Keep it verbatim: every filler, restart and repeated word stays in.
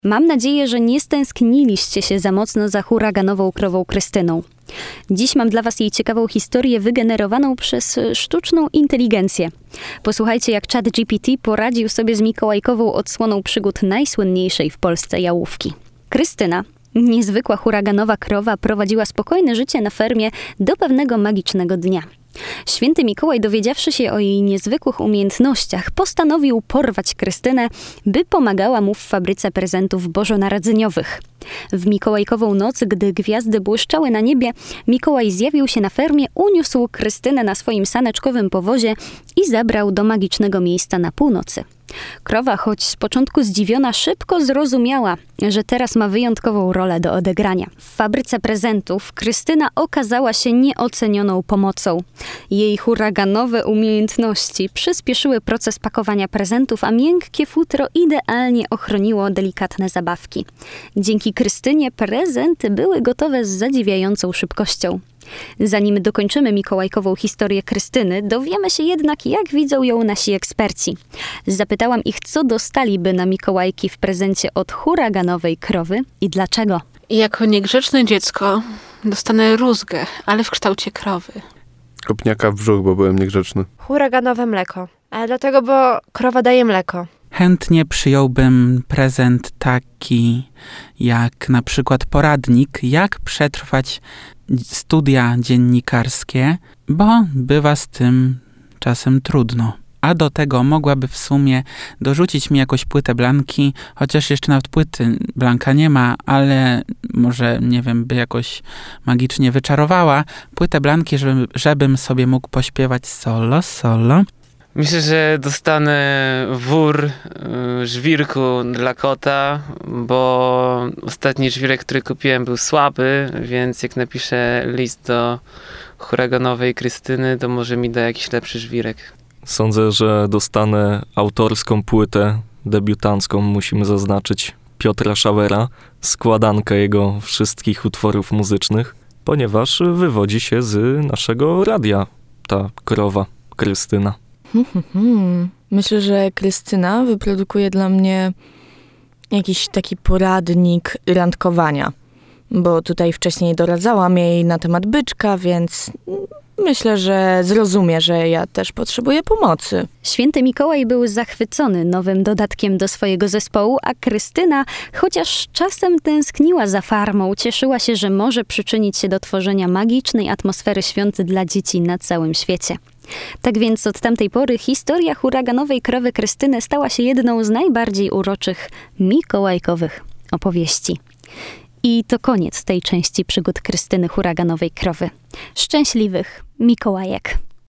Mam nadzieję, że nie stęskniliście się za mocno za huraganową krową Krystyną. Dziś mam dla was jej ciekawą historię wygenerowaną przez sztuczną inteligencję. Posłuchajcie, jak ChatGPT poradził sobie z mikołajkową odsłoną przygód najsłynniejszej w Polsce jałówki. Krystyna, niezwykła huraganowa krowa, prowadziła spokojne życie na fermie do pewnego magicznego dnia. Święty Mikołaj, dowiedziawszy się o jej niezwykłych umiejętnościach, postanowił porwać Krystynę, by pomagała mu w fabryce prezentów bożonarodzeniowych. W mikołajkową noc, gdy gwiazdy błyszczały na niebie, Mikołaj zjawił się na fermie, uniósł Krystynę na swoim saneczkowym powozie i zabrał do magicznego miejsca na północy. Krowa, choć z początku zdziwiona, szybko zrozumiała, że teraz ma wyjątkową rolę do odegrania. W fabryce prezentów Krystyna okazała się nieocenioną pomocą. Jej huraganowe umiejętności przyspieszyły proces pakowania prezentów, a miękkie futro idealnie ochroniło delikatne zabawki. Dzięki Krystynie prezenty były gotowe z zadziwiającą szybkością. Zanim dokończymy mikołajkową historię Krystyny, dowiemy się jednak, jak widzą ją nasi eksperci. Zapytałam ich, co dostaliby na Mikołajki w prezencie od huraganowej krowy i dlaczego. Jako niegrzeczne dziecko dostanę rózgę, ale w kształcie krowy. Kopniaka w brzuch, bo byłem niegrzeczny. Huraganowe mleko. Ale dlatego, bo krowa daje mleko. Chętnie przyjąłbym prezent taki jak na przykład poradnik, jak przetrwać studia dziennikarskie, bo bywa z tym czasem trudno. A do tego mogłaby w sumie dorzucić mi jakąś płytę Blanki, chociaż jeszcze nawet płyty Blanka nie ma, ale może, nie wiem, by jakoś magicznie wyczarowała płytę Blanki, żeby, żebym sobie mógł pośpiewać solo, solo. Myślę, że dostanę wór y, żwirku dla kota, bo ostatni żwirek, który kupiłem, był słaby, więc jak napiszę list do huraganowej Krystyny, to może mi da jakiś lepszy żwirek. Sądzę, że dostanę autorską płytę debiutancką, musimy zaznaczyć, Piotra Szauera, składankę jego wszystkich utworów muzycznych, ponieważ wywodzi się z naszego radia ta krowa Krystyna. Hmm, hmm, hmm. Myślę, że Krystyna wyprodukuje dla mnie jakiś taki poradnik randkowania, bo tutaj wcześniej doradzałam jej na temat byczka, więc myślę, że zrozumie, że ja też potrzebuję pomocy. Święty Mikołaj był zachwycony nowym dodatkiem do swojego zespołu, a Krystyna, chociaż czasem tęskniła za farmą, cieszyła się, że może przyczynić się do tworzenia magicznej atmosfery świąt dla dzieci na całym świecie. Tak więc od tamtej pory historia huraganowej krowy Krystyny stała się jedną z najbardziej uroczych mikołajkowych opowieści. I to koniec tej części przygód Krystyny huraganowej krowy. Szczęśliwych Mikołajek!